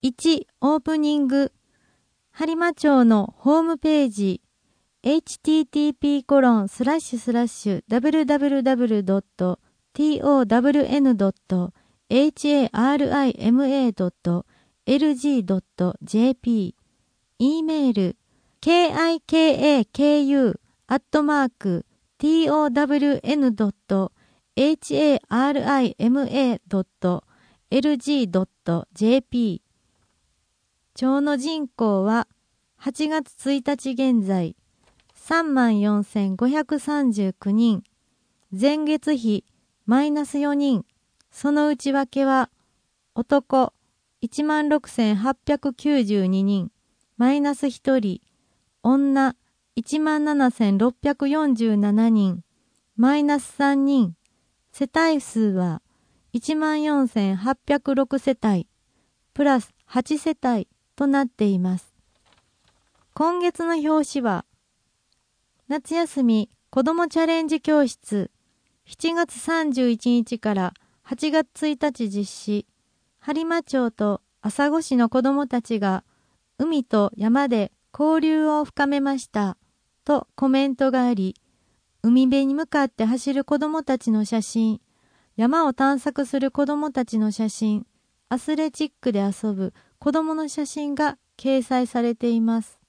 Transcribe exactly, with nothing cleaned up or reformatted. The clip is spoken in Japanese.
いち. オープニング播磨町のホームページ エイチティーティーピーコロンスラッシュスラッシュダブリュダブリュダブリュドットトンエヌドットエイチエーアールアイエムエードットエルジードットジェーピー E メール ケーアイケーエーケーユー アットマーク トンドットエイチエーアールアイエムエードットエルジードットジェーピー。町の人口ははちがつついたち現在さんまんよんせんごひゃくさんじゅうきゅうにん、前月比マイナスよにん、その内訳は男いちまんろくせんはっぴゃくきゅうじゅうににん、マイナスひとり、女いちまんななせんろっぴゃくよんじゅうななにん、マイナスさんにん、世帯数はいちまんよんせんはっぴゃくろく世帯、プラスはち世帯となっています。今月の表紙は、夏休み子どもチャレンジ教室しちがつさんじゅういちにちからはちがつついたち実施、播磨町と朝来市の子どもたちが海と山で交流を深めましたとコメントがあり、海辺に向かって走る子どもたちの写真、山を探索する子どもたちの写真、アスレチックで遊ぶ子どもの写真が掲載されています。